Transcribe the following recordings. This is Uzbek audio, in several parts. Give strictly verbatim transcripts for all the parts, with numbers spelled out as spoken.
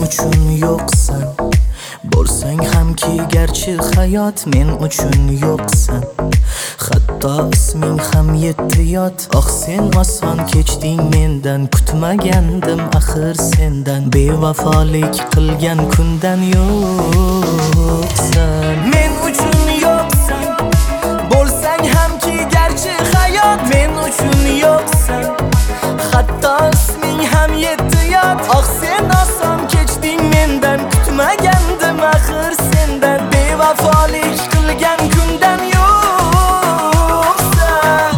uchun yo'qsan. Bo'lsang hamki garchi hayot, men uchun yo'qsan. Hatto isming ham yetti yot. Oh sen oson kechding mendan, kutmagandim axir sendan. Bevafolik qilgan kundan yo'qsan. Men uchun yo'qsan. Bo'lsang hamki garchi hayot, men uchun yo'qsan. Hatto isming ham yetti yot. Oh sen oson kechding mendan, kutmagandim axir sendan. Bevafolik qilgan kundan yo'qsan.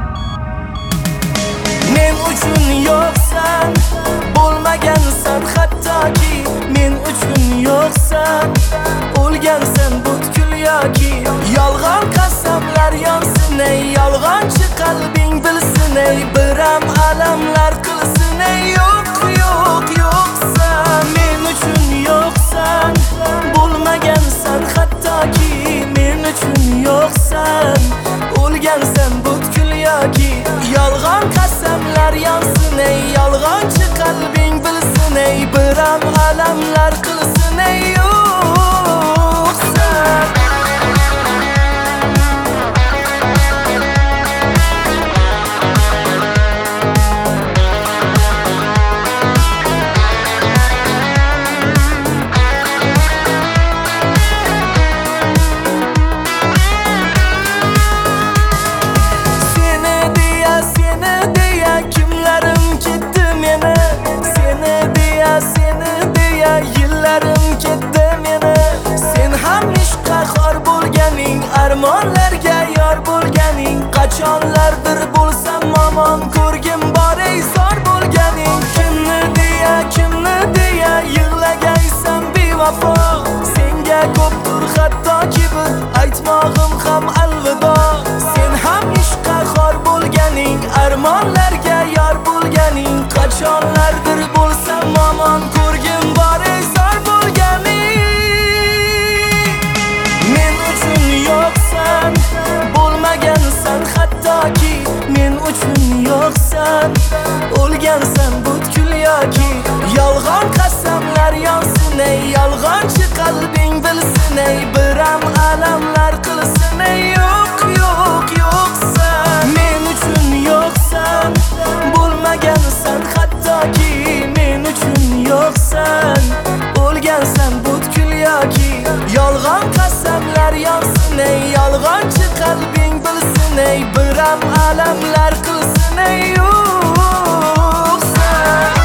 Men uchun yo'qsan. Bo'lmagansan hattoki, men uchun yo'qsan. O'lgansan butkul yoki yolg'on qasamlar yonsin ey. Yolg'onchi qalbing bilsin ey. Biram alamlar qilsin ey. Yo'q yo'q yo'qsan. Men uchun yo'qsan. Bo'lmagansan hattoki, men uchun yo'qsan. O'lgansan butkul yoki yolg'on qasamlar yonsin ey. Yolg'onchi qalbing bilsin ey. Biram alamlar qilsin ey. Yo'qsan. Yillarim ketdi meni. Sen ham ishqqa xor bo'lganing, armonlarga yor bo'lganing. Qachonlardir bo'lsam momon ko'rgim bor ey zor bo'lganing. Kimni deya kimni deya yig'lagaysan bevafo. Senga ko'pdir hattoki bir aytmog'im ham alvido. Sen ham ishqqa xor bo'lganing, armonlarga yor bo'lganing. Qachonlardir bo'lsam momon ko'rgim bor ey zor bo'lganing. Men uchun yo'qsan. Bo'lmagansan hattoki, men uchun yo'qsan. O'lgansan butkul yoki yolg'on qasamlar yonsin ey. Yolg'onchi qalbing bilsin ey. Biram alamlar qilsin ey. Yo'q yo'q yo'qsan. Men uchun yo'qsan. Bo'lmagansan hattoki, men uchun yo'qsan. O'lgansan butkul yoki yolg'on qasamlar yonsin ey. Yolg'onchi qalbing bilsin ey. Biram alamlar qilsin ey.